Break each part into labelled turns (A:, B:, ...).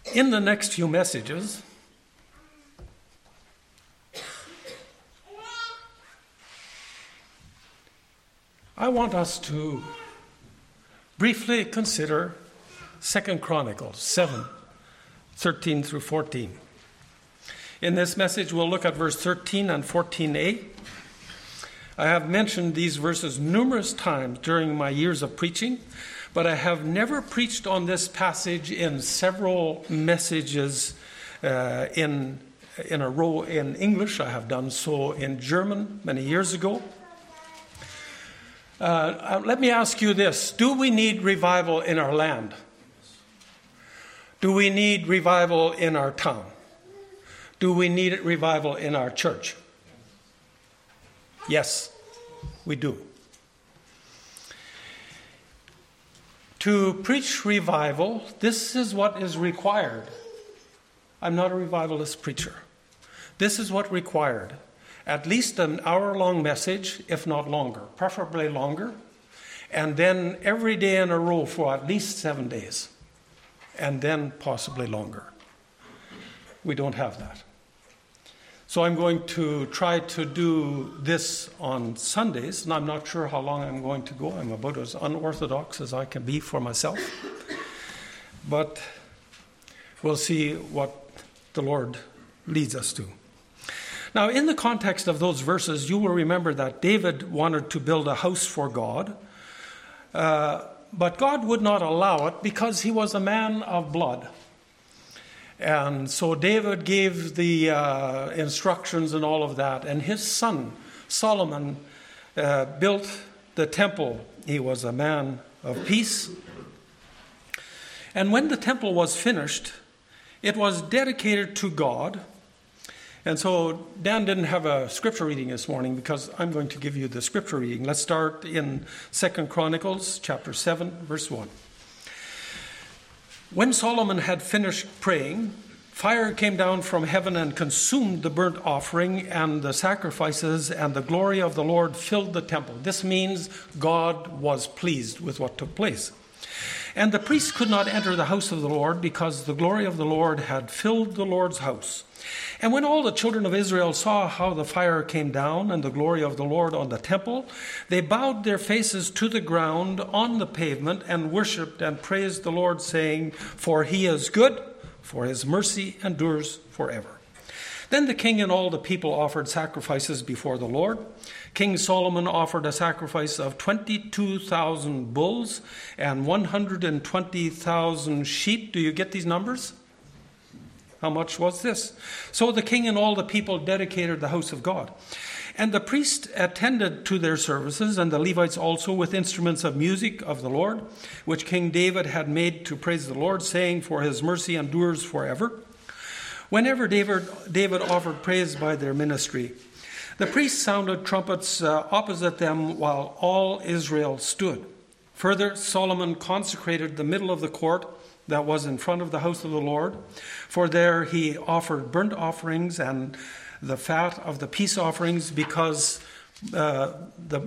A: In the next few messages, I want us to briefly consider 2 Chronicles 7, 13 through 14. In this message, we'll look at verse 13 and 14a. I have mentioned these verses numerous times during my years of preaching, but I have never preached on this passage in several messages in a row in English. I have done so in German many years ago. Let me ask you this. Do we need revival in our land? Do we need revival in our town? Do we need revival in our church? Yes, we do. To preach revival, this is what is required. I'm not a revivalist preacher. This is what required. At least an hour-long message, if not longer, preferably longer, and then every day in a row for at least 7 days, and then possibly longer. We don't have that. So I'm going to try to do this on Sundays, and I'm not sure how long I'm going to go. I'm about as unorthodox as I can be for myself. But we'll see what the Lord leads us to. Now, in the context of those verses, you will remember that David wanted to build a house for God, but God would not allow it because he was a man of blood. And so David gave the instructions and all of that. And his son, Solomon, built the temple. He was a man of peace. And when the temple was finished, it was dedicated to God. And so Dan didn't have a scripture reading this morning because I'm going to give you the scripture reading. Let's start in 2 Chronicles chapter 7, verse 1. When Solomon had finished praying, fire came down from heaven and consumed the burnt offering and the sacrifices, and the glory of the Lord filled the temple. This means God was pleased with what took place. And the priests could not enter the house of the Lord because the glory of the Lord had filled the Lord's house. And when all the children of Israel saw how the fire came down and the glory of the Lord on the temple, they bowed their faces to the ground on the pavement and worshipped and praised the Lord, saying, "For he is good, for his mercy endures forever." Then the king and all the people offered sacrifices before the Lord. King Solomon offered a sacrifice of 22,000 bulls and 120,000 sheep. Do you get these numbers? How much was this? So the king and all the people dedicated the house of God. And the priests attended to their services, and the Levites also, with instruments of music of the Lord, which King David had made to praise the Lord, saying, "For his mercy endures forever." Whenever David offered praise by their ministry, the priests sounded trumpets opposite them while all Israel stood. Further, Solomon consecrated the middle of the court that was in front of the house of the Lord, for there he offered burnt offerings and the fat of the peace offerings, because the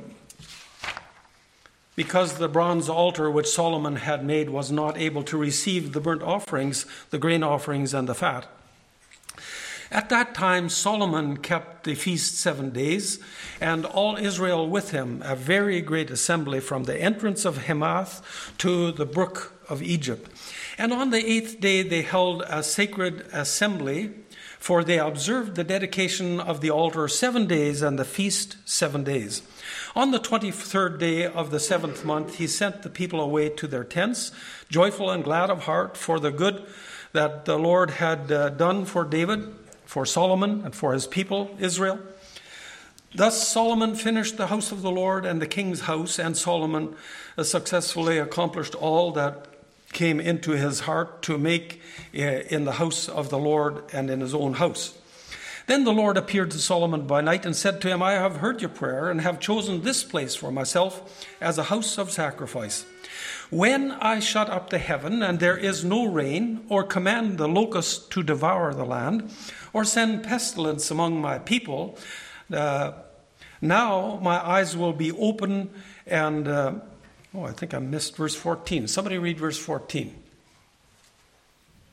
A: bronze altar which Solomon had made was not able to receive the burnt offerings, the grain offerings, and the fat. At that time, Solomon kept the feast 7 days, and all Israel with him, a very great assembly from the entrance of Hamath to the brook of Egypt. And on the 8th day they held a sacred assembly, for they observed the dedication of the altar 7 days and the feast 7 days. On the 23rd day of the 7th month, he sent the people away to their tents, joyful and glad of heart for the good that the Lord had done for David, for Solomon, and for his people, Israel. Thus Solomon finished the house of the Lord and the king's house, and Solomon successfully accomplished all that came into his heart to make in the house of the Lord and in his own house. Then the Lord appeared to Solomon by night and said to him, "I have heard your prayer and have chosen this place for myself as a house of sacrifice. When I shut up the heaven and there is no rain, or command the locusts to devour the land, or send pestilence among my people, now my eyes will be open and I think I missed verse 14. Somebody read verse 14.
B: If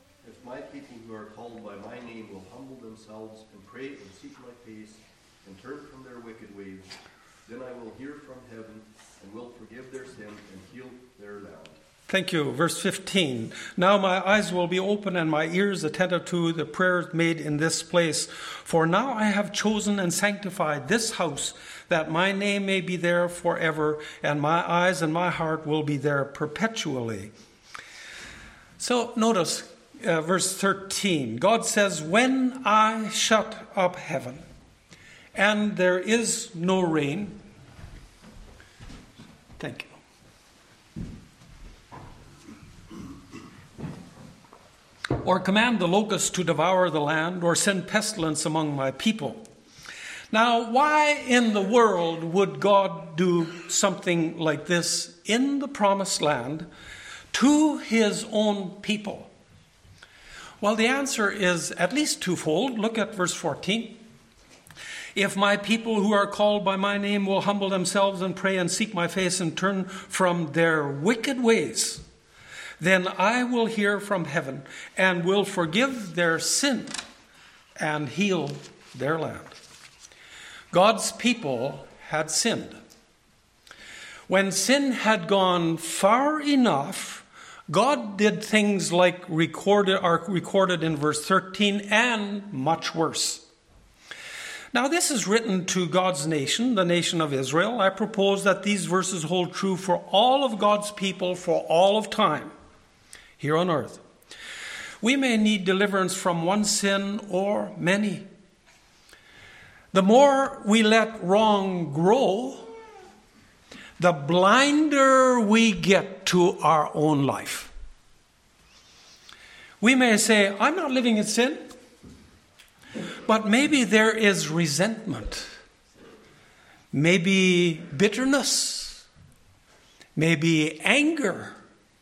B: my people who are called by my name will humble themselves and pray and seek my face and turn from their wicked ways, then I will hear from heaven and will forgive their sin and heal their land.
A: Thank you. Verse 15. Now my eyes will be open and my ears attentive to the prayers made in this place. For now I have chosen and sanctified this house, that my name may be there forever, and my eyes and my heart will be there perpetually. So notice verse 13. God says, when I shut up heaven and there is no rain. Thank you. Or command the locusts to devour the land, or send pestilence among my people. Now, why in the world would God do something like this in the promised land to his own people? Well, the answer is at least twofold. Look at verse 14. If my people who are called by my name will humble themselves and pray and seek my face and turn from their wicked ways, then I will hear from heaven and will forgive their sin and heal their land. God's people had sinned. When sin had gone far enough, God did things like are recorded in verse 13 and much worse. Now, this is written to God's nation, the nation of Israel. I propose that these verses hold true for all of God's people for all of time here on earth. We may need deliverance from one sin or many. The more we let wrong grow, the blinder we get to our own life. We may say, I'm not living in sin, but maybe there is resentment, maybe bitterness, maybe anger,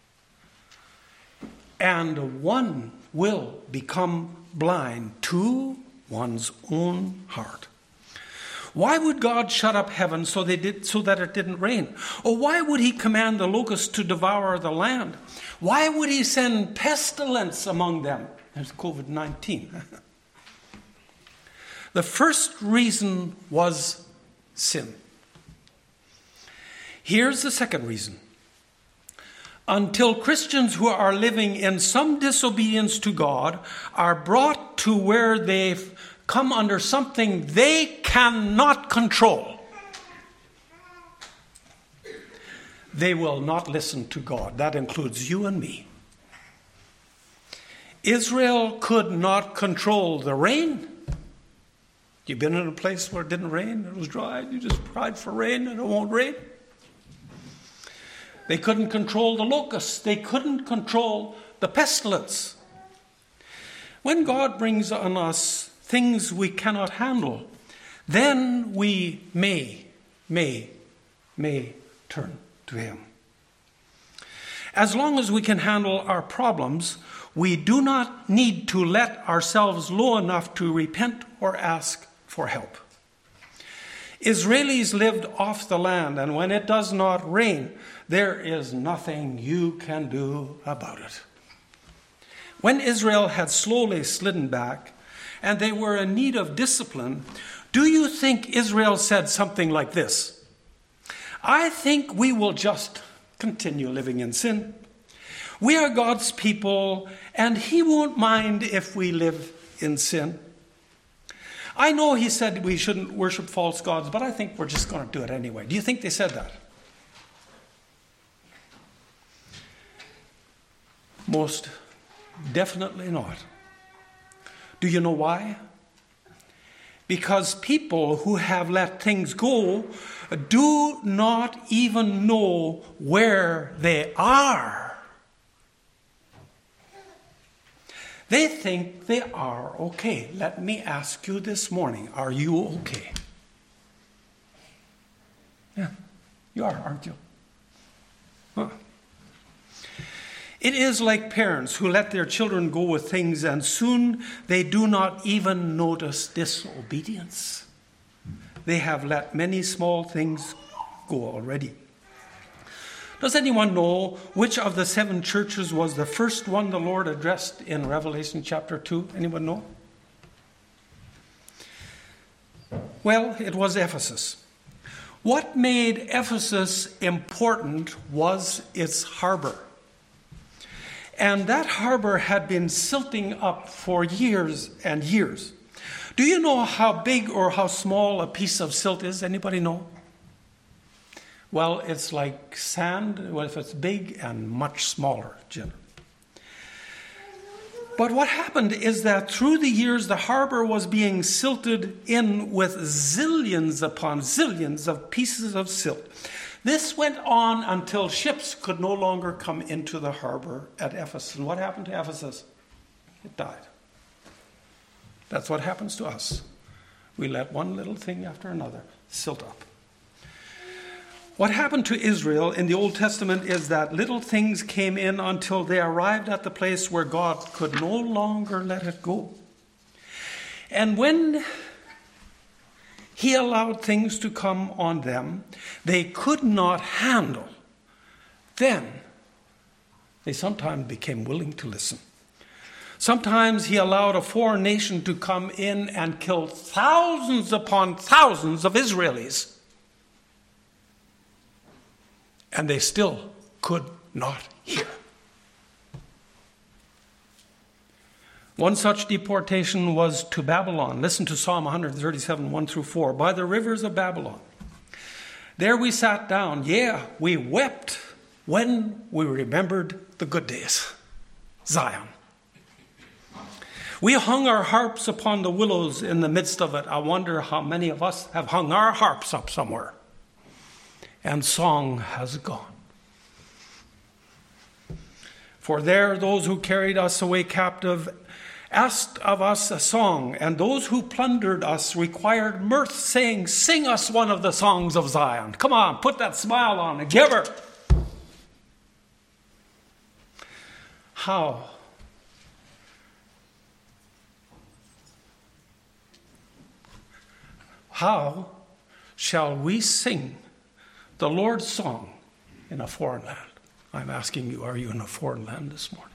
A: and one will become blind to one's own heart. Why would God shut up heaven so that it didn't rain? Or why would he command the locusts to devour the land? Why would he send pestilence among them? There's COVID-19. The first reason was sin. Here's the second reason. Until Christians who are living in some disobedience to God are brought to where they've come under something they cannot control, they will not listen to God. That includes you and me. Israel could not control the rain. You've been in a place where it didn't rain, it was dry, you just cried for rain and it won't rain. They couldn't control the locusts. They couldn't control the pestilence. When God brings on us things we cannot handle, then we may turn to him. As long as we can handle our problems, we do not need to let ourselves low enough to repent or ask for help. Israelis lived off the land, and when it does not rain, there is nothing you can do about it. When Israel had slowly slidden back, and they were in need of discipline, do you think Israel said something like this? I think we will just continue living in sin. We are God's people, and he won't mind if we live in sin. I know he said we shouldn't worship false gods, but I think we're just going to do it anyway. Do you think they said that? Most definitely not. Do you know why? Because people who have let things go do not even know where they are. They think they are okay. Let me ask you this morning, are you okay? Yeah, you are, aren't you? Huh. It is like parents who let their children go with things and soon they do not even notice disobedience. They have let many small things go already. Does anyone know which of the 7 churches was the first one the Lord addressed in Revelation chapter 2? Anyone know? Well, it was Ephesus. What made Ephesus important was its harbor. And that harbor had been silting up for years and years. Do you know how big or how small a piece of silt is? Anybody know? Well, it's like sand, well, if it's big, and much smaller, generally. But what happened is that through the years, the harbor was being silted in with zillions upon zillions of pieces of silt. This went on until ships could no longer come into the harbor at Ephesus. And what happened to Ephesus? It died. That's what happens to us. We let one little thing after another silt up. What happened to Israel in the Old Testament is that little things came in until they arrived at the place where God could no longer let it go. And when He allowed things to come on them they could not handle, then they sometimes became willing to listen. Sometimes He allowed a foreign nation to come in and kill thousands upon thousands of Israelis. And they still could not hear. One such deportation was to Babylon. Listen to Psalm 137, 1 through 4. By the rivers of Babylon. There we sat down. Yeah, we wept when we remembered the good days. Zion. We hung our harps upon the willows in the midst of it. I wonder how many of us have hung our harps up somewhere. And song has gone. For there those who carried us away captive asked of us a song, and those who plundered us required mirth, saying, sing us one of the songs of Zion. Come on, put that smile on and give her. How shall we sing the Lord's song in a foreign land? I'm asking you, are you in a foreign land this morning?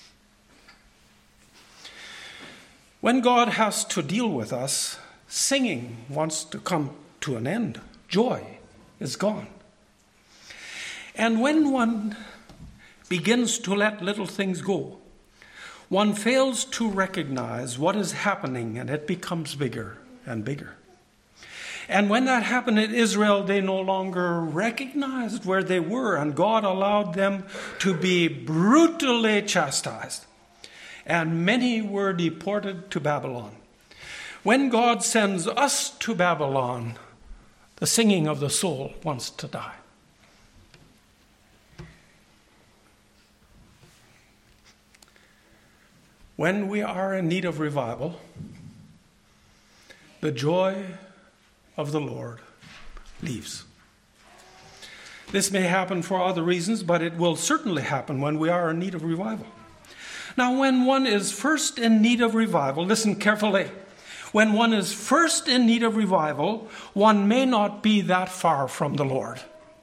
A: When God has to deal with us, singing wants to come to an end. Joy is gone. And when one begins to let little things go, one fails to recognize what is happening, and it becomes bigger and bigger. And when that happened in Israel, they no longer recognized where they were, and God allowed them to be brutally chastised. And many were deported to Babylon. When God sends us to Babylon, the singing of the soul wants to die. When we are in need of revival, the joy of the Lord leaves. This may happen for other reasons, but it will certainly happen when we are in need of revival. Now, when one is first in need of revival, listen carefully. When one is first in need of revival, one may not be that far from the Lord.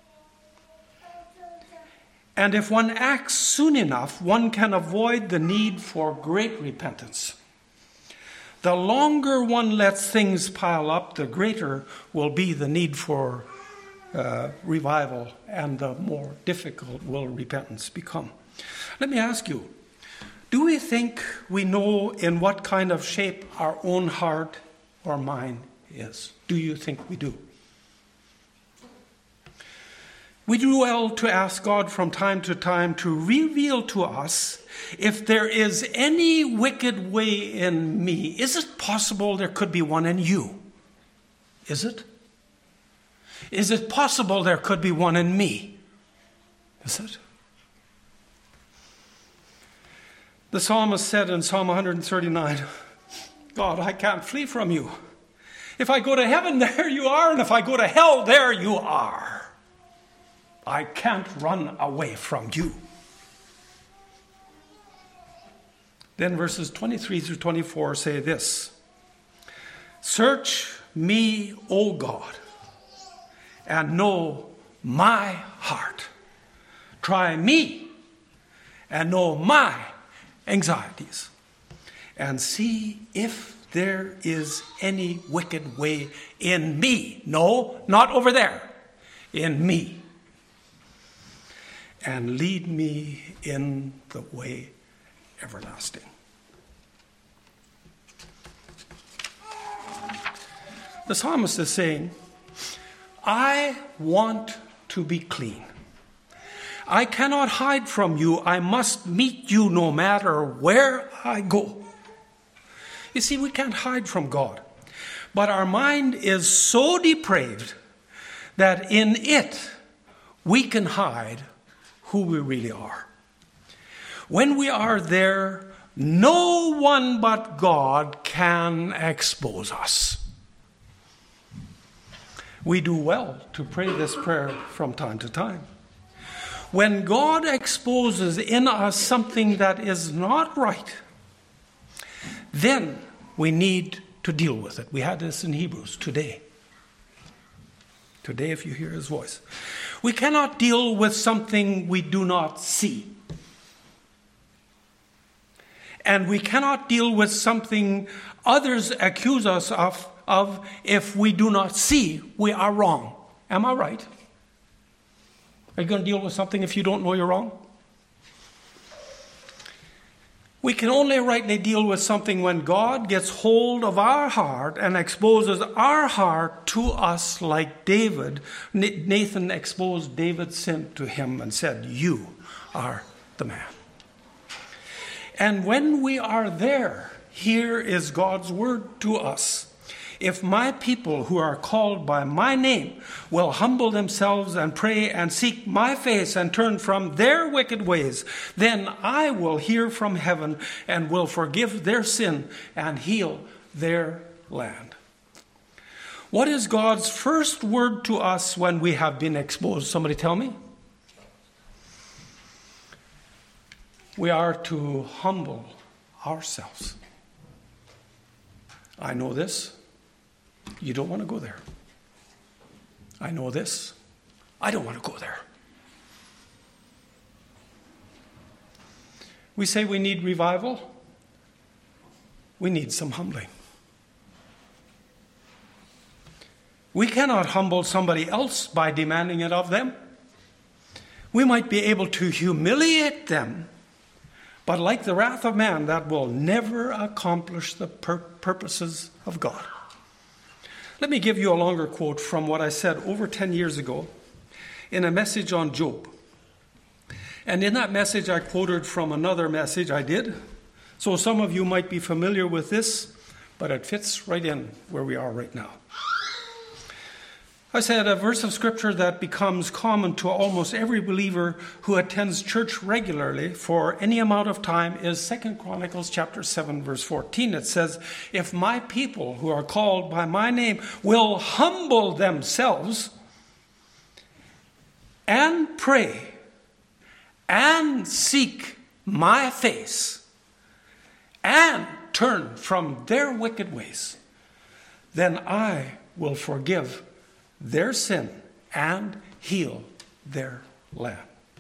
A: And if one acts soon enough, one can avoid the need for great repentance. The longer one lets things pile up, the greater will be the need for revival, and the more difficult will repentance become. Let me ask you, do we think we know in what kind of shape our own heart or mind is? Do you think we do? We do well to ask God from time to time to reveal to us if there is any wicked way in me. Is it possible there could be one in you? Is it? Is it possible there could be one in me? Is it? The psalmist said in Psalm 139, God, I can't flee from you. If I go to heaven, there you are, and if I go to hell, there you are. I can't run away from you. Then verses 23 through 24 say this: Search me, O God, and know my heart. Try me and know my anxieties, and see if there is any wicked way in me. No, not over there. In me. And lead me in the way everlasting. The psalmist is saying, I want to be clean. I cannot hide from you. I must meet you no matter where I go. You see, we can't hide from God. But our mind is so depraved that in it we can hide who we really are. When we are there, no one but God can expose us. We do well to pray this prayer from time to time. When God exposes in us something that is not right, then we need to deal with it. We had this in Hebrews today. Today, if you hear his voice. We cannot deal with something we do not see. And we cannot deal with something others accuse us of if we do not see we are wrong. Am I right? Are you going to deal with something if you don't know you're wrong? We can only rightly deal with something when God gets hold of our heart and exposes our heart to us like David. Nathan exposed David's sin to him and said, you are the man. And when we are there, here is God's word to us. If my people who are called by my name will humble themselves and pray and seek my face and turn from their wicked ways, then I will hear from heaven and will forgive their sin and heal their land. What is God's first word to us when we have been exposed? Somebody tell me. We are to humble ourselves. I know this. You don't want to go there. I know this. I don't want to go there. We say we need revival. We need some humbling. We cannot humble somebody else by demanding it of them. We might be able to humiliate them, but like the wrath of man, that will never accomplish the purposes of God. Let me give you a longer quote from what I said over 10 years ago in a message on Job. And in that message, I quoted from another message I did. So some of you might be familiar with this, but it fits right in where we are right now. I said a verse of scripture that becomes common to almost every believer who attends church regularly for any amount of time is 2 Chronicles chapter 7, verse 14. It says, if my people who are called by my name will humble themselves and pray and seek my face and turn from their wicked ways, then I will forgive their sin and heal their land.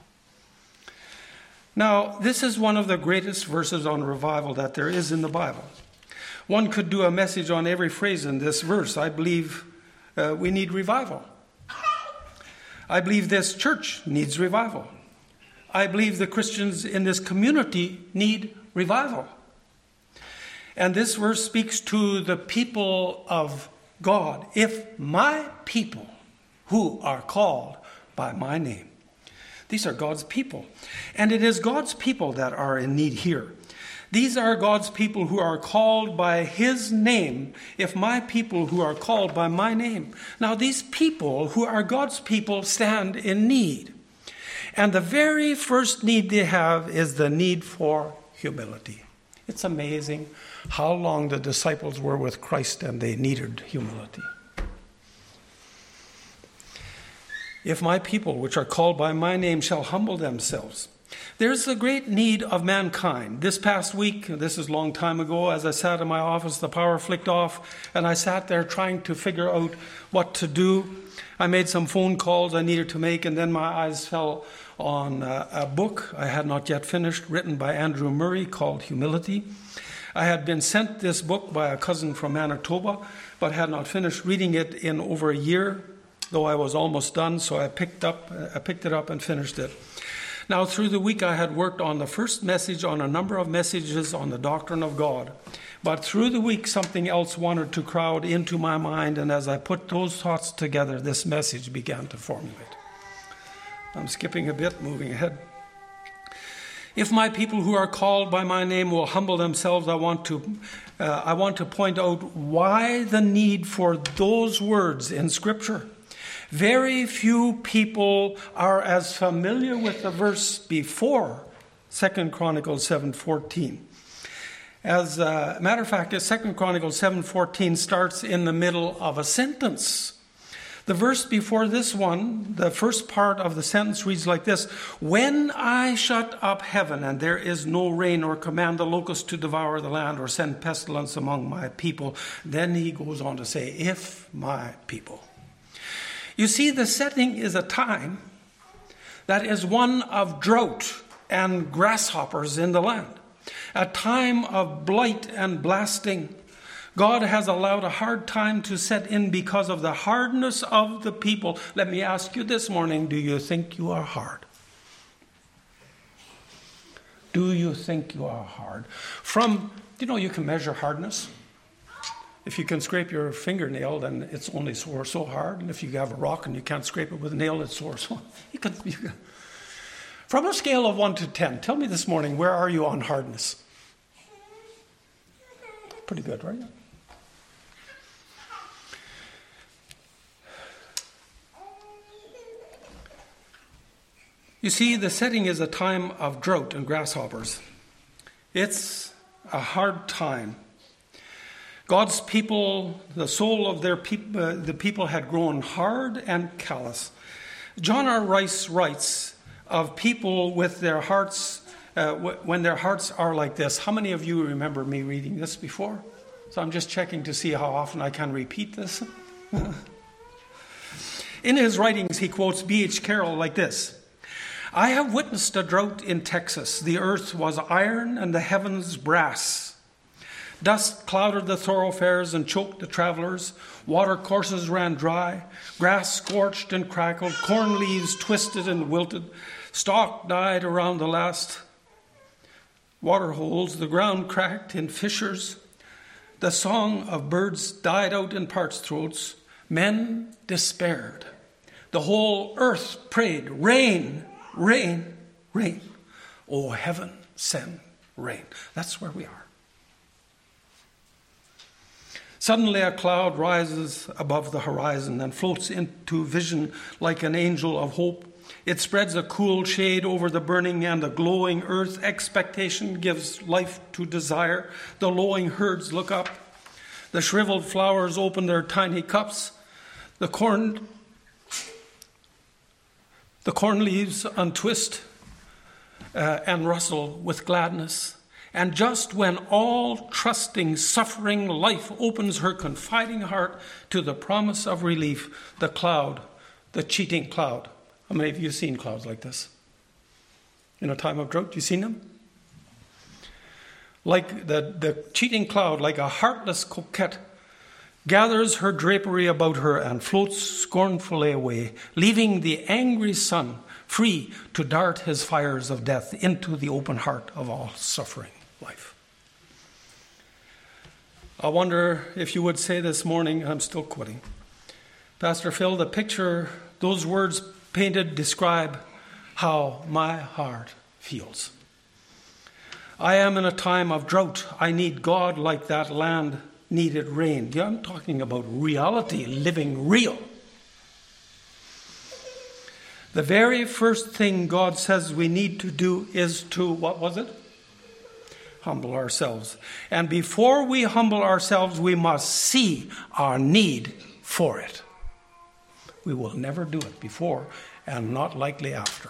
A: Now, this is one of the greatest verses on revival that there is in the Bible. One could do a message on every phrase in this verse. I believe we need revival. I believe this church needs revival. I believe the Christians in this community need revival. And this verse speaks to the people of God. If my people who are called by my name. These are God's people. And it is God's people that are in need here. These are God's people who are called by his name. If my people who are called by my name. Now these people who are God's people stand in need. And the very first need they have is the need for humility. It's amazing how long the disciples were with Christ and they needed humility. If my people, which are called by my name, shall humble themselves. There's a great need of mankind. This past week, this is a long time ago, as I sat in my office, the power flicked off, and I sat there trying to figure out what to do. I made some phone calls I needed to make, and then my eyes fell on a book I had not yet finished, written by Andrew Murray, called Humility. I had been sent this book by a cousin from Manitoba, but had not finished reading it in over a year, though I was almost done, so I picked it up and finished it. Now, through the week, I had worked on the first message, on a number of messages on the doctrine of God. But through the week, something else wanted to crowd into my mind, and as I put those thoughts together, this message began to formulate. I'm skipping a bit, moving ahead. If my people who are called by my name will humble themselves, I want to point out why the need for those words in Scripture. Very few people are as familiar with the verse before 2 Chronicles 7:14. As a matter of fact, 2 Chronicles 7:14 starts in the middle of a sentence. The verse before this one, the first part of the sentence reads like this: when I shut up heaven and there is no rain, or command the locust to devour the land, or send pestilence among my people. Then he goes on to say, if my people. You see, the setting is a time that is one of drought and grasshoppers in the land, a time of blight and blasting. God has allowed a hard time to set in because of the hardness of the people. Let me ask you this morning, do you think you are hard? Do you think you are hard? You can measure hardness. If you can scrape your fingernail, then it's only sore so hard. And if you have a rock and you can't scrape it with a nail, it's sore so you can. From a scale of 1 to 10, tell me this morning, where are you on hardness? Pretty good, right? You see, the setting is a time of drought and grasshoppers. It's a hard time. God's people, the soul of their people, the people had grown hard and callous. John R. Rice writes of people with their hearts, when their hearts are like this. How many of you remember me reading this before? So I'm just checking to see how often I can repeat this. In his writings, he quotes B.H. Carroll like this: I have witnessed a drought in Texas. The earth was iron and the heavens brass. Dust clouded the thoroughfares and choked the travelers. Water courses ran dry. Grass scorched and crackled. Corn leaves twisted and wilted. Stalk died around the last water holes. The ground cracked in fissures. The song of birds died out in parched throats. Men despaired. The whole earth prayed, rain, rain, rain. Oh, heaven, send rain. That's where we are. Suddenly a cloud rises above the horizon and floats into vision like an angel of hope. It spreads a cool shade over the burning and the glowing earth. Expectation gives life to desire. The lowing herds look up. The shriveled flowers open their tiny cups. The corn leaves untwist and rustle with gladness. And just when all trusting, suffering life opens her confiding heart to the promise of relief, the cloud, the cheating cloud. How many of you have seen clouds like this? In a time of drought, you seen them? Like the cheating cloud, like a heartless coquette, gathers her drapery about her and floats scornfully away, leaving the angry sun free to dart his fires of death into the open heart of all suffering life. I wonder if you would say this morning, I'm still quoting, Pastor Phil, the picture those words painted describe how my heart feels. I am in a time of drought. I need God like that land needed rain. Yeah, I'm talking about reality, living real. The very first thing God says we need to do is to, what was it? Humble ourselves. And before we humble ourselves, we must see our need for it. We will never do it before and not likely after.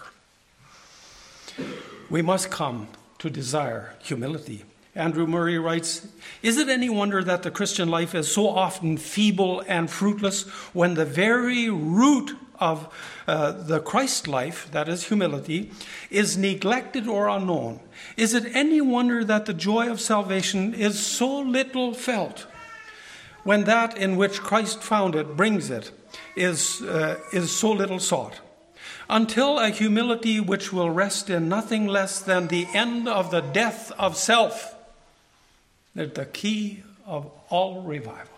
A: We must come to desire humility. Andrew Murray writes, is it any wonder that the Christian life is so often feeble and fruitless when the very root of the Christ life, that is humility, is neglected or unknown, is it any wonder that the joy of salvation is so little felt when that in which Christ found it brings it is so little sought? Until a humility which will rest in nothing less than the end of the death of self is the key of all revival,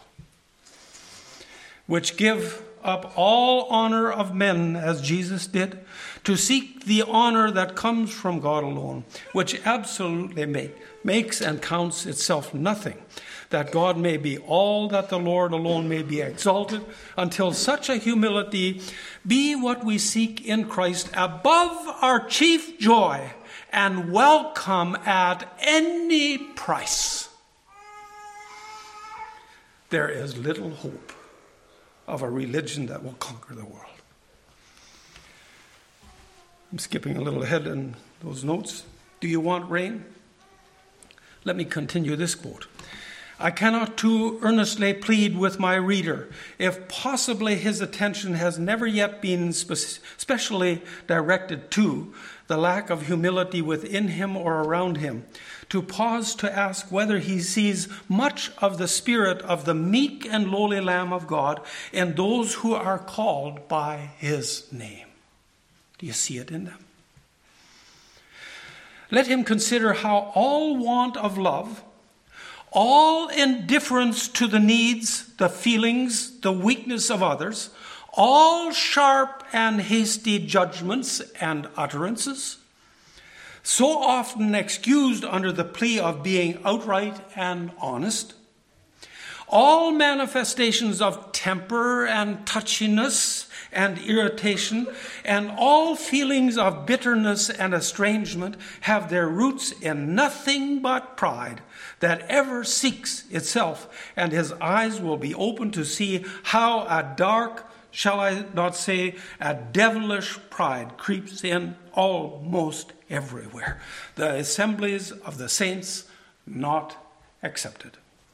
A: which give up all honor of men as Jesus did, to seek the honor that comes from God alone, which absolutely makes and counts itself nothing, that God may be all, that the Lord alone may be exalted, until such a humility be what we seek in Christ above our chief joy and welcome at any price. There is little hope of a religion that will conquer the world. I'm skipping a little ahead in those notes. Do you want rain? Let me continue this quote. I cannot too earnestly plead with my reader, if possibly his attention has never yet been specially directed to the lack of humility within him or around him, to pause to ask whether he sees much of the spirit of the meek and lowly Lamb of God in those who are called by his name. Do you see it in them? Let him consider how all want of love, all indifference to the needs, the feelings, the weakness of others, all sharp and hasty judgments and utterances, so often excused under the plea of being outright and honest, all manifestations of temper and touchiness and irritation, and all feelings of bitterness and estrangement have their roots in nothing but pride that ever seeks itself, and his eyes will be open to see how a dark, shall I not say, a devilish pride creeps in almost everywhere. The assemblies of the saints not accepted.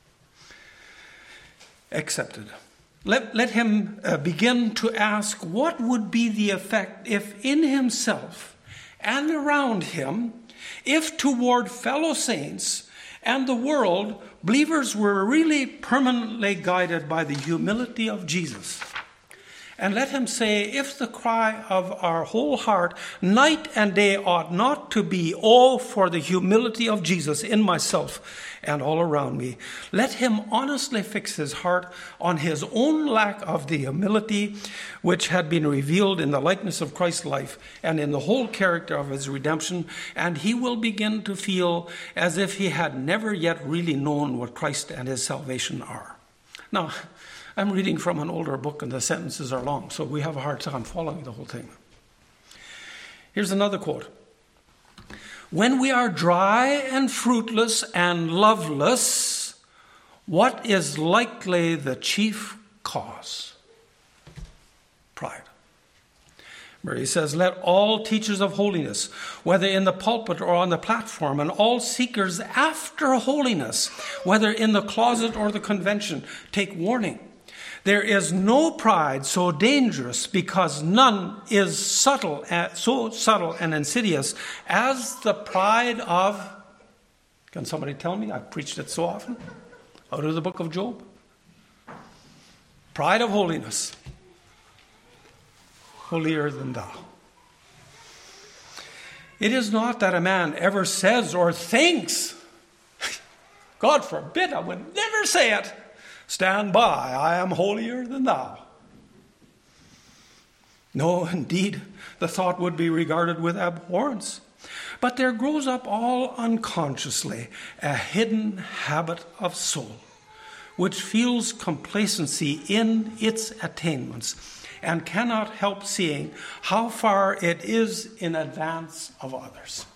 A: Let him begin to ask what would be the effect if in himself and around him, if toward fellow saints and the world, believers were really permanently guided by the humility of Jesus. And let him say, if the cry of our whole heart, night and day, ought not to be, oh, for the humility of Jesus in myself and all around me. Let him honestly fix his heart on his own lack of the humility which had been revealed in the likeness of Christ's life and in the whole character of his redemption, and he will begin to feel as if he had never yet really known what Christ and his salvation are. Now, I'm reading from an older book and the sentences are long, so we have a hard time following the whole thing. Here's another quote. When we are dry and fruitless and loveless, what is likely the chief cause? Pride. Murray says, let all teachers of holiness, whether in the pulpit or on the platform, and all seekers after holiness, whether in the closet or the convention, take warning. There is no pride so dangerous, because none is so subtle and insidious as the pride of, can somebody tell me? I've preached it so often. Out of the book of Job. Pride of holiness. Holier than thou. It is not that a man ever says or thinks, God forbid, I would never say it, stand by, I am holier than thou. No, indeed, the thought would be regarded with abhorrence. But there grows up all unconsciously a hidden habit of soul, which feels complacency in its attainments and cannot help seeing how far it is in advance of others.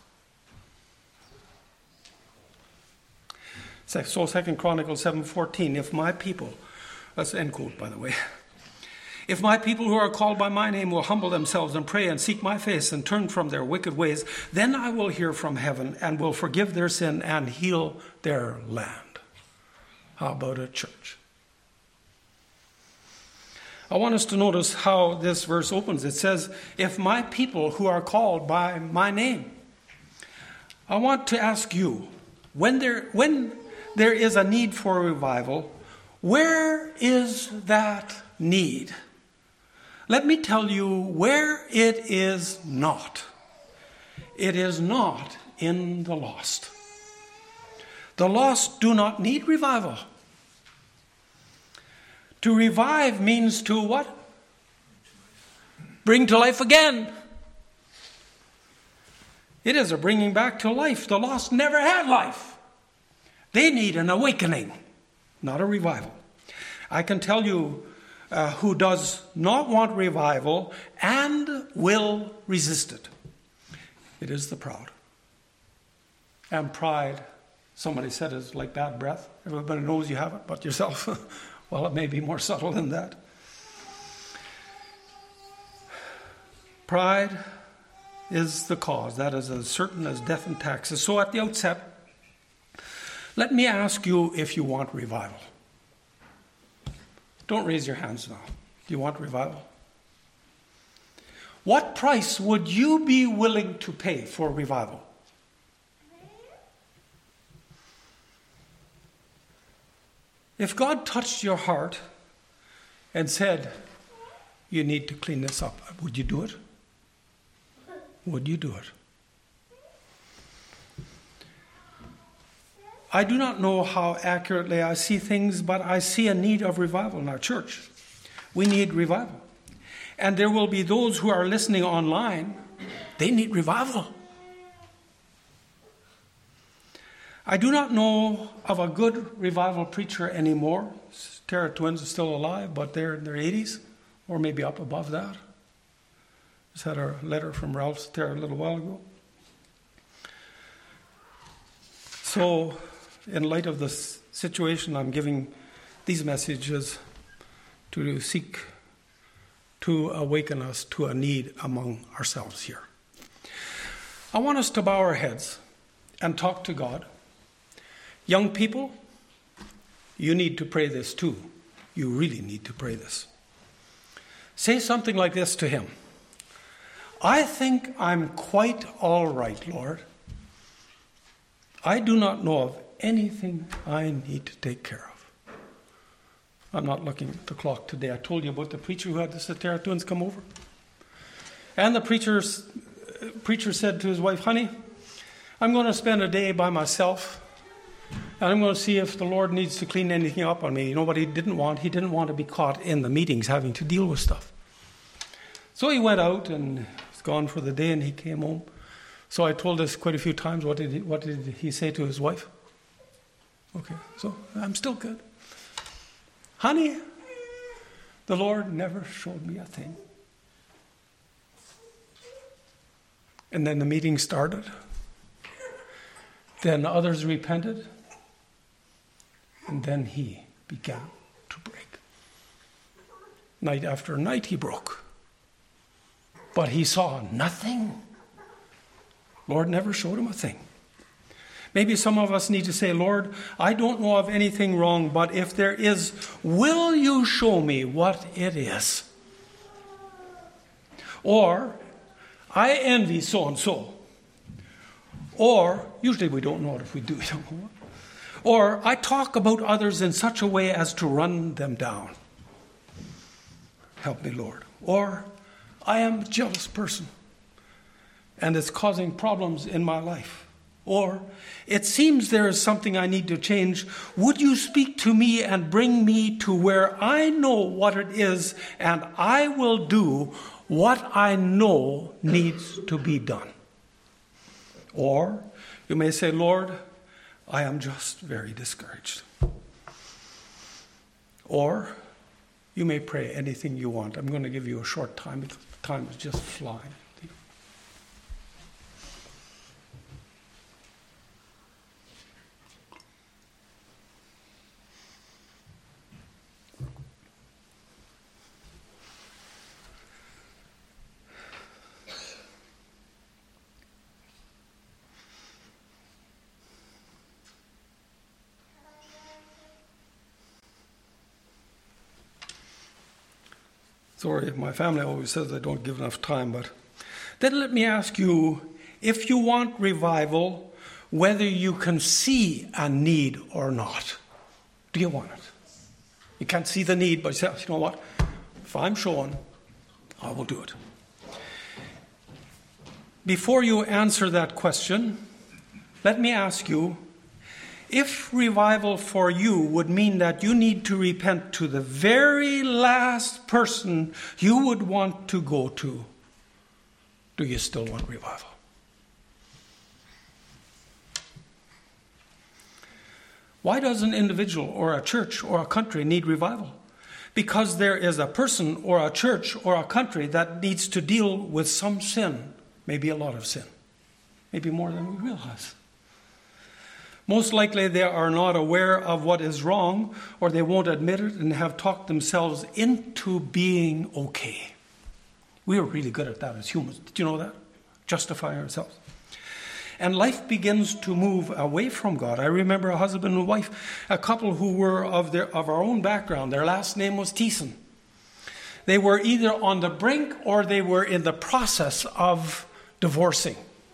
A: So 2 Chronicles 7:14, if my people, that's end quote by the way, if my people who are called by my name will humble themselves and pray and seek my face and turn from their wicked ways, then I will hear from heaven and will forgive their sin and heal their land. How about a church? I want us to notice how this verse opens. It says, if my people who are called by my name. I want to ask you, when there is a need for revival, where is that need? Let me tell you where it is not. It is not in the lost. The lost do not need revival. To revive means to what? Bring to life again. It is a bringing back to life. The lost never had life. They need an awakening, not a revival. I can tell you who does not want revival and will resist it. It is the proud. And pride, somebody said, is like bad breath. Everybody knows you have it but yourself. Well, it may be more subtle than that. Pride is the cause. That is as certain as death and taxes. So at the outset, let me ask you if you want revival. Don't raise your hands now. Do you want revival? What price would you be willing to pay for revival? If God touched your heart and said, you need to clean this up, would you do it? Would you do it? I do not know how accurately I see things, but I see a need of revival in our church. We need revival. And there will be those who are listening online, they need revival. I do not know of a good revival preacher anymore. Terra Twins are still alive, but they're in their 80s, or maybe up above that. Just had a letter from Ralph Terra a little while ago. So, in light of this situation, I'm giving these messages to seek to awaken us to a need among ourselves here. I want us to bow our heads and talk to God. Young people, you need to pray this too. You really need to pray this. Say something like this to him. I think I'm quite all right, Lord. I do not know of anything I need to take care of. I'm not looking at the clock today. I told you about the preacher who had the Terra Twins come over. And the preacher said to his wife, honey, I'm going to spend a day by myself. And I'm going to see if the Lord needs to clean anything up on me. You know what he didn't want? He didn't want to be caught in the meetings having to deal with stuff. So he went out and was gone for the day and he came home. So I told this quite a few times. What did he say to his wife? Okay, so I'm still good. Honey, the Lord never showed me a thing. And then the meeting started. Then others repented. And then he began to break. Night after night he broke. But he saw nothing. Lord never showed him a thing. Maybe some of us need to say, Lord, I don't know of anything wrong, but if there is, will you show me what it is? Or, I envy so-and-so. Or, usually we don't know it if we do. Or, I talk about others in such a way as to run them down. Help me, Lord. Or, I am a jealous person, and it's causing problems in my life. Or, it seems there is something I need to change. Would you speak to me and bring me to where I know what it is, and I will do what I know needs to be done? Or, you may say, Lord, I am just very discouraged. Or, you may pray anything you want. I'm going to give you a short time. Time is just flying. Sorry, my family always says I don't give enough time, but then let me ask you, if you want revival, whether you can see a need or not. Do you want it? You can't see the need, but you know what? If I'm shown, I will do it. Before you answer that question, let me ask you, if revival for you would mean that you need to repent to the very last person you would want to go to, do you still want revival? Why does an individual or a church or a country need revival? Because there is a person or a church or a country that needs to deal with some sin, maybe a lot of sin, maybe more than we realize. Most likely they are not aware of what is wrong, or they won't admit it and have talked themselves into being okay. We are really good at that as humans. Did you know that? Justifying ourselves. And life begins to move away from God. I remember a husband and wife, a couple who were of our own background. Their last name was Thiessen. They were either on the brink or they were in the process of divorcing.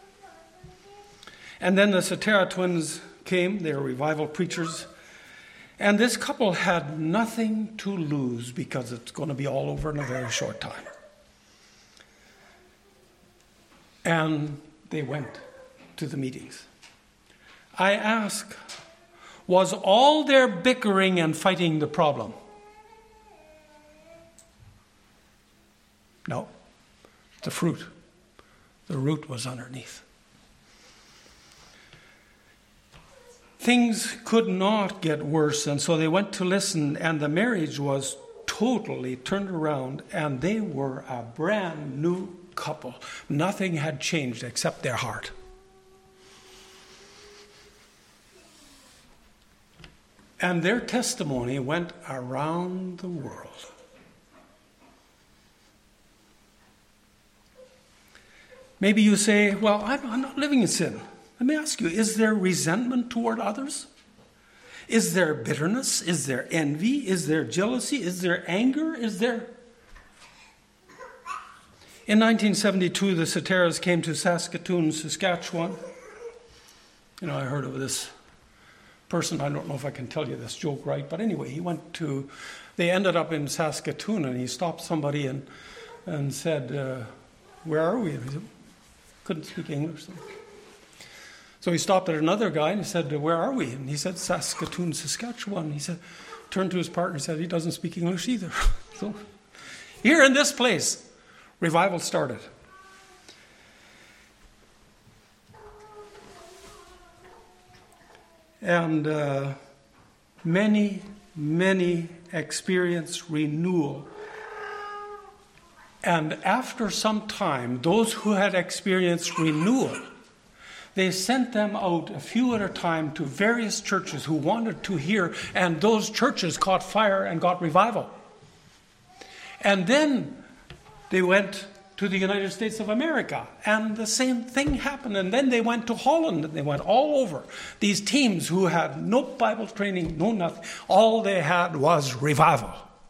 A: And then the Satara twins came. They were revival preachers. And this couple had nothing to lose because it's going to be all over in a very short time. And they went to the meetings. I ask, was all their bickering and fighting the problem? No. The fruit. The root was underneath. Things could not get worse, and so they went to listen, and the marriage was totally turned around, and they were a brand new couple. Nothing had changed except their heart. And their testimony went around the world. Maybe you say, well, I'm not living in sin. Let me ask you, is there resentment toward others? Is there bitterness? Is there envy? Is there jealousy? Is there anger? Is there... In 1972, the Sataras came to Saskatoon, Saskatchewan. You know, I heard of this person, I don't know if I can tell you this joke right, but anyway, they ended up in Saskatoon, and he stopped somebody and said, where are we? And he said, couldn't speak English. So he stopped at another guy and he said, where are we? And he said, Saskatoon, Saskatchewan. He said, turned to his partner and said, he doesn't speak English either. So here in this place, revival started. And many, many experienced renewal. And after some time, those who had experienced renewal, they sent them out a few at a time to various churches who wanted to hear, and those churches caught fire and got revival. And then they went to the United States of America, and the same thing happened. And then they went to Holland, and they went all over. These teams who had no Bible training, no nothing, all they had was revival.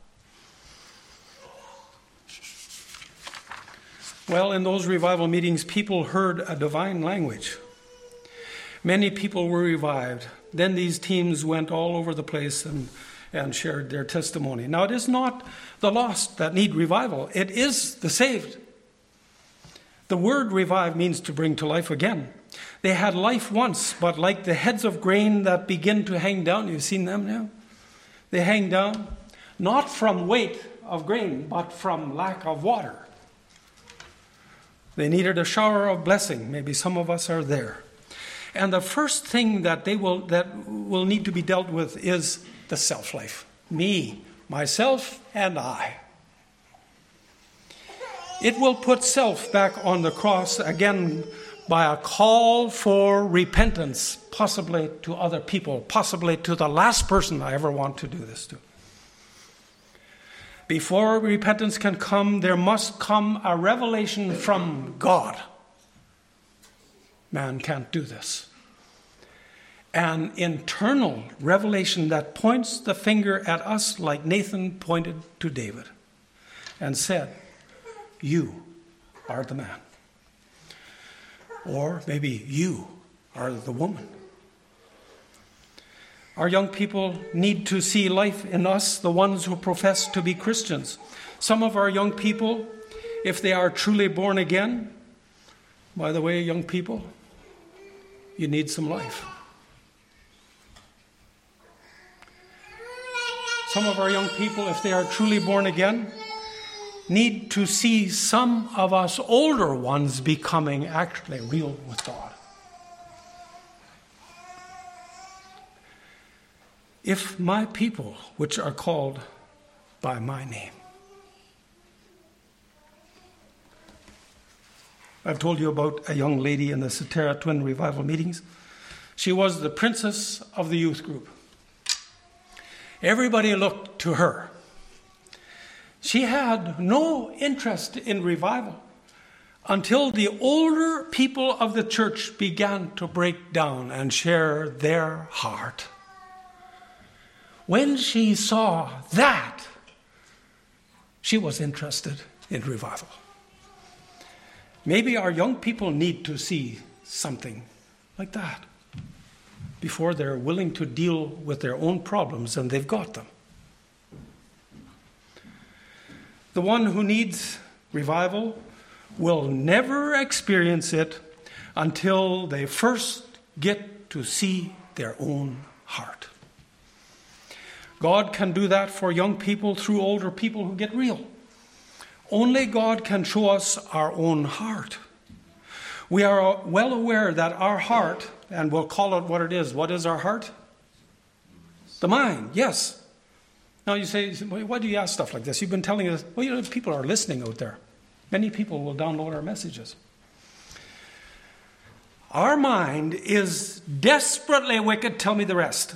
A: Well, in those revival meetings, people heard a divine language. Many people were revived. Then these teams went all over the place and shared their testimony. Now, it is not the lost that need revival. It is the saved. The word revive means to bring to life again. They had life once, but like the heads of grain that begin to hang down, you've seen them now? They hang down, not from weight of grain, but from lack of water. They needed a shower of blessing. Maybe some of us are there. And the first thing that will need to be dealt with is the self-life. Me, myself, and I. It will put self back on the cross again by a call for repentance, possibly to other people, possibly to the last person I ever want to do this to. Before repentance can come, there must come a revelation from God. Man can't do this. An internal revelation that points the finger at us like Nathan pointed to David. and said, "You are the man." Or maybe you are the woman. Our young people need to see life in us, the ones who profess to be Christians. Some of our young people, if they are truly born again, by the way, young people, you need some life. Some of our young people, if they are truly born again, need to see some of us older ones becoming actually real with God. If my people, which are called by my name. I've told you about a young lady in the Cetera Twin Revival meetings. She was the princess of the youth group. Everybody looked to her. She had no interest in revival until the older people of the church began to break down and share their heart. When she saw that, she was interested in revival. Maybe our young people need to see something like that before they're willing to deal with their own problems, and they've got them. The one who needs revival will never experience it until they first get to see their own heart. God can do that for young people through older people who get real. Only God can show us our own heart. We are well aware that our heart, and we'll call it what it is. What is our heart? The mind, yes. Now you say, why do you ask stuff like this? You've been telling us, well, you know, people are listening out there. Many people will download our messages. Our mind is desperately wicked. Tell me the rest.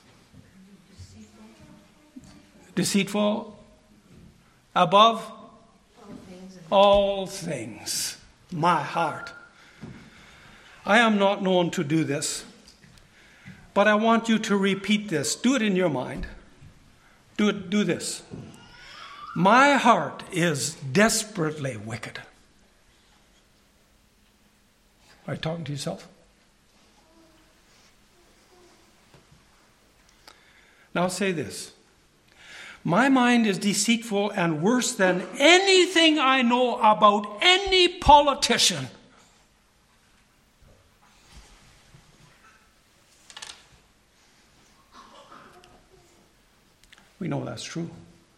A: Deceitful. Above all things. My heart. I am not known to do this, but I want you to repeat this. Do it in your mind. Do this. My heart is desperately wicked. Are you talking to yourself? Now say this. My mind is deceitful and worse than anything I know about any politician. We know that's true.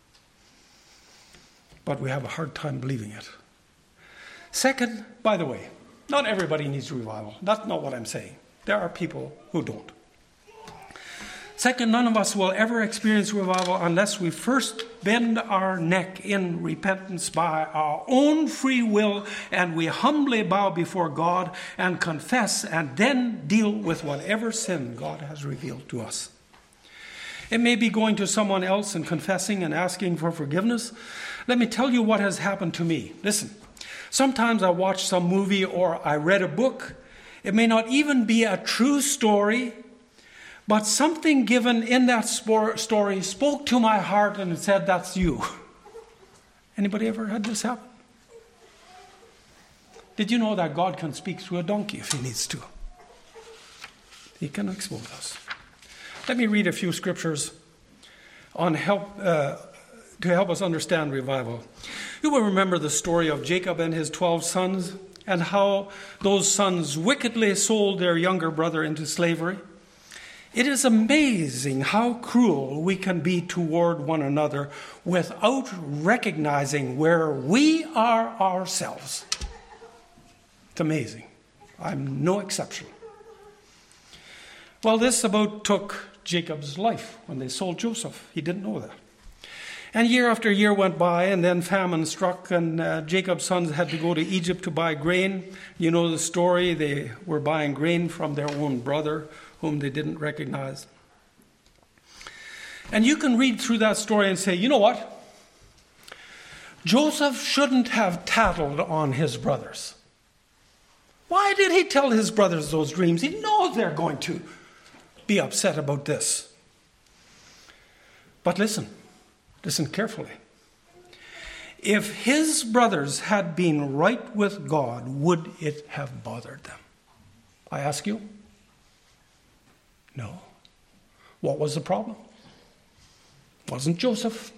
A: But we have a hard time believing it. Second, by the way, not everybody needs revival. That's not what I'm saying. There are people who don't. Second, none of us will ever experience revival unless we first bend our neck in repentance by our own free will, and we humbly bow before God and confess, and then deal with whatever sin God has revealed to us. It may be going to someone else and confessing and asking for forgiveness. Let me tell you what has happened to me. Listen, sometimes I watch some movie or I read a book. It may not even be a true story, but something given in that story spoke to my heart and it said, that's you. Anybody ever had this happen? Did you know that God can speak through a donkey if he needs to? He can expose us. Let me read a few scriptures on to help us understand revival. You will remember the story of Jacob and his 12 sons and how those sons wickedly sold their younger brother into slavery. It is amazing how cruel we can be toward one another without recognizing where we are ourselves. It's amazing. I'm no exception. Well, this about took Jacob's life when they sold Joseph. He didn't know that. And year after year went by, and then famine struck, and Jacob's sons had to go to Egypt to buy grain. You know the story. They were buying grain from their own brother, whom they didn't recognize. And you can read through that story and say, you know what? Joseph shouldn't have tattled on his brothers. Why did he tell his brothers those dreams? He knows they're going to be upset about this. But listen carefully. If his brothers had been right with God, would it have bothered them? I ask you? No. What was the problem? It wasn't Joseph.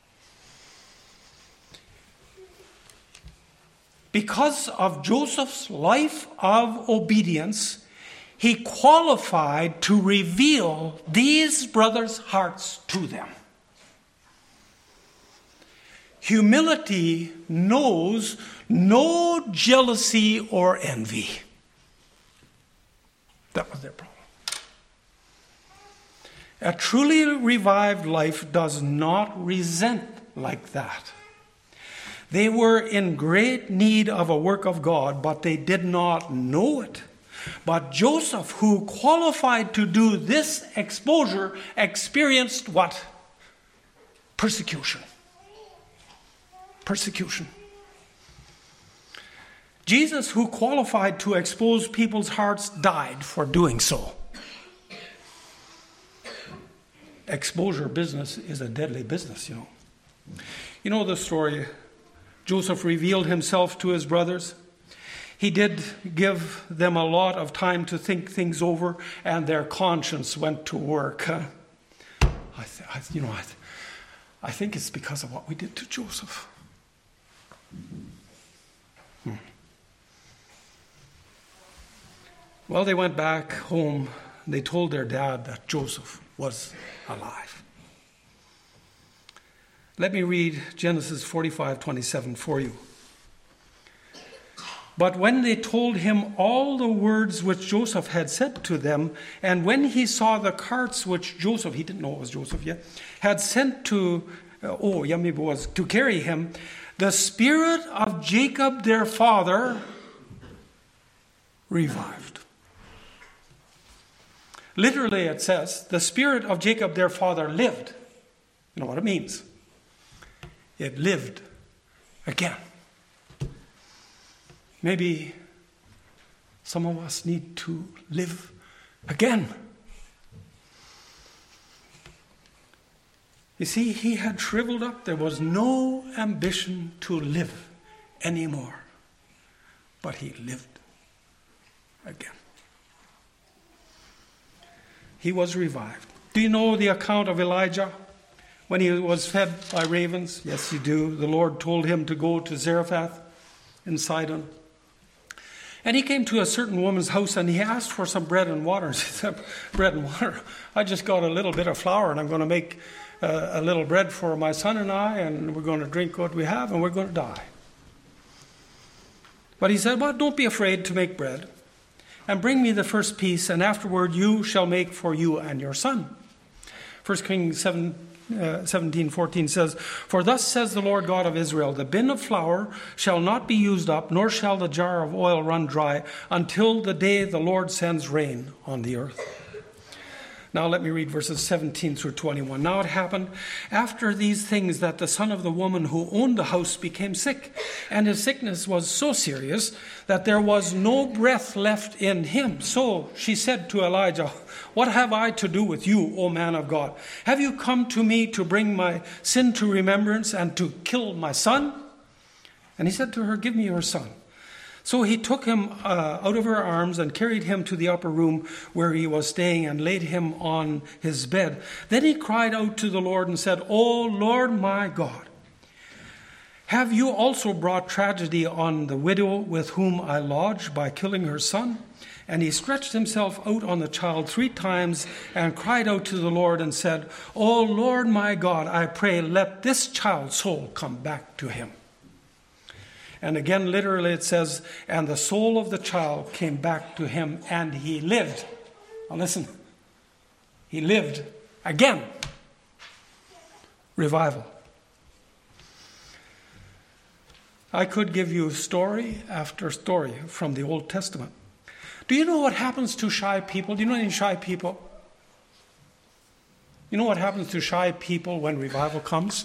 A: Because of Joseph's life of obedience, he qualified to reveal these brothers' hearts to them. Humility knows no jealousy or envy. That was their problem. A truly revived life does not resent like that. They were in great need of a work of God, but they did not know it. But Joseph, who qualified to do this exposure, experienced what? Persecution. Persecution. Jesus, who qualified to expose people's hearts, died for doing so. Exposure business is a deadly business, you know. You know the story. Joseph revealed himself to his brothers. He did give them a lot of time to think things over, and their conscience went to work. I think it's because of what we did to Joseph. Well, they went back home. They told their dad that Joseph was alive. Let me read Genesis 45:27 for you. But when they told him all the words which Joseph had said to them, and when he saw the carts which Joseph, he didn't know it was Joseph yet, had sent to carry him, the spirit of Jacob their father revived. Literally it says, the spirit of Jacob their father lived. You know what it means? It lived again. Maybe some of us need to live again. You see, he had shriveled up. There was no ambition to live anymore. But he lived again. He was revived. Do you know the account of Elijah when he was fed by ravens? Yes, you do. The Lord told him to go to Zarephath in Sidon. And he came to a certain woman's house and he asked for some bread and water. And she said, bread and water? I just got a little bit of flour and I'm going to make a little bread for my son and I, and we're going to drink what we have and we're going to die. But he said, well, don't be afraid to make bread. And bring me the first piece, and afterward you shall make for you and your son. 1 Kings 17:14 says, for thus says the Lord God of Israel, the bin of flour shall not be used up, nor shall the jar of oil run dry, until the day the Lord sends rain on the earth. Now let me read verses 17 through 21. Now it happened after these things that the son of the woman who owned the house became sick, and his sickness was so serious that there was no breath left in him. So she said to Elijah, what have I to do with you, O man of God? Have you come to me to bring my sin to remembrance and to kill my son? And he said to her, give me your son. So he took him out of her arms and carried him to the upper room where he was staying and laid him on his bed. Then he cried out to the Lord and said, O Lord my God, have you also brought tragedy on the widow with whom I lodged by killing her son? And he stretched himself out on the child 3 times and cried out to the Lord and said, O Lord my God, I pray, let this child's soul come back to him. And again, literally it says, and the soul of the child came back to him and he lived. Now listen, he lived again. Revival. I could give you story after story from the Old Testament. Do you know what happens to shy people? Do you know any shy people? You know what happens to shy people when revival comes?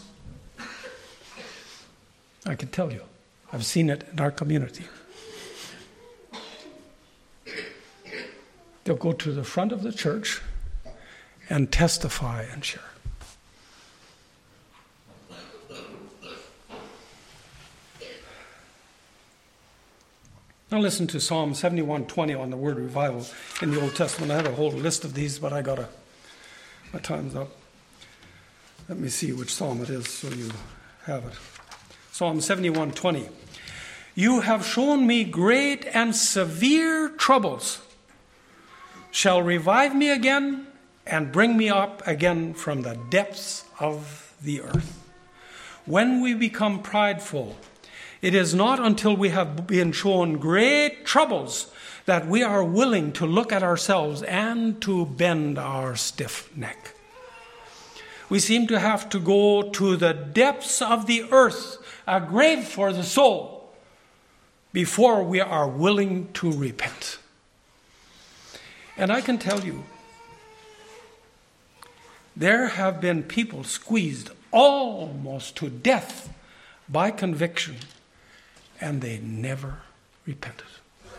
A: I can tell you. I've seen it in our community. They'll go to the front of the church and testify and share. Now listen to Psalm 71:20 on the word revival in the Old Testament. I had a whole list of these, but my time's up. Let me see which psalm it is so you have it. Psalm 71:20. You have shown me great and severe troubles, shall revive me again and bring me up again from the depths of the earth. When we become prideful, it is not until we have been shown great troubles that we are willing to look at ourselves and to bend our stiff neck. We seem to have to go to the depths of the earth, a grave for the soul, before we are willing to repent. And I can tell you, there have been people squeezed almost to death by conviction, and they never repented.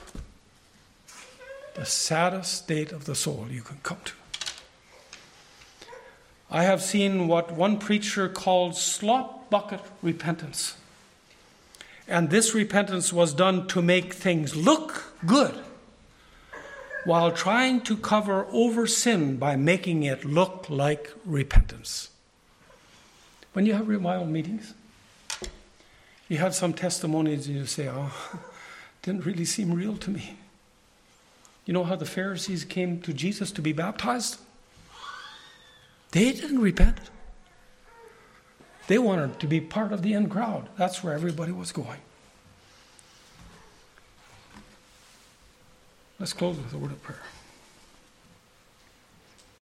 A: The saddest state of the soul you can come to. I have seen what one preacher called slop bucket repentance. And this repentance was done to make things look good, while trying to cover over sin by making it look like repentance. When you have revival meetings, you have some testimonies and you say, oh, it didn't really seem real to me. You know how the Pharisees came to Jesus to be baptized? They didn't repent. They wanted to be part of the in crowd. That's where everybody was going. Let's close with a word of prayer.